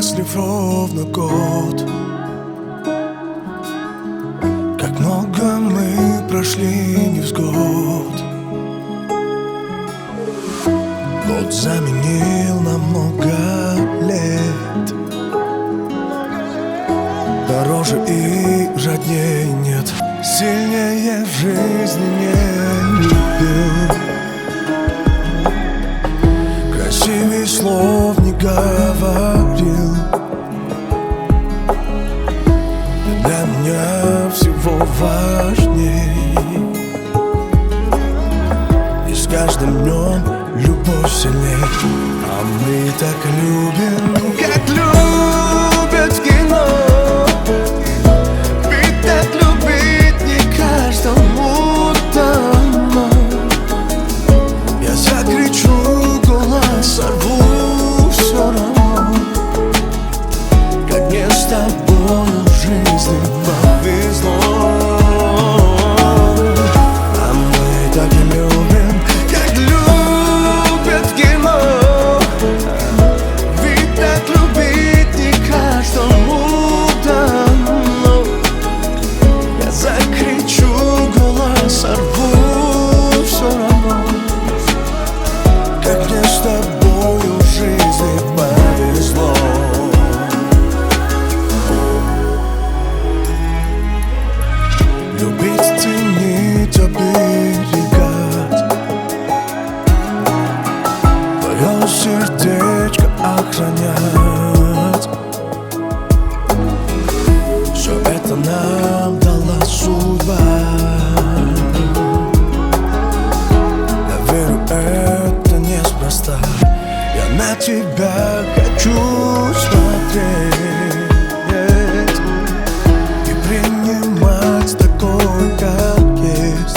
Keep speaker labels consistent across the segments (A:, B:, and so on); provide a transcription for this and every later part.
A: счастлив ровно год. Как много мы прошли невзгод. Год заменил нам много лет. Дороже и роднее нет. Сильнее в жизни не любил. Красивей слов не говорил. Для меня всего важней. И с каждым днем любовь сильней. А мы так любим, как любят в кино. Ведь так любить не каждому дано. Я закричу голос, сорву все равно. Как мне с тобой в жизни повезло. А мы так и любим, как любят в кино. Ведь так любить не каждому дано. Я закричу голос, сорву все равно. Как мне с тобою в жизни повезло. Любить, ценить, оберегать, твое сердечко охранять. Все это нам дала судьба. Я верю, это неспроста. Я на тебя хочу смотреть и принимать такой, как есть.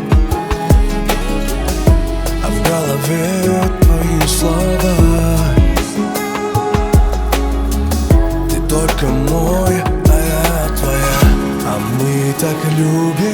A: А в голове твои слова. Ты только мой, а я твоя. А мы так любим.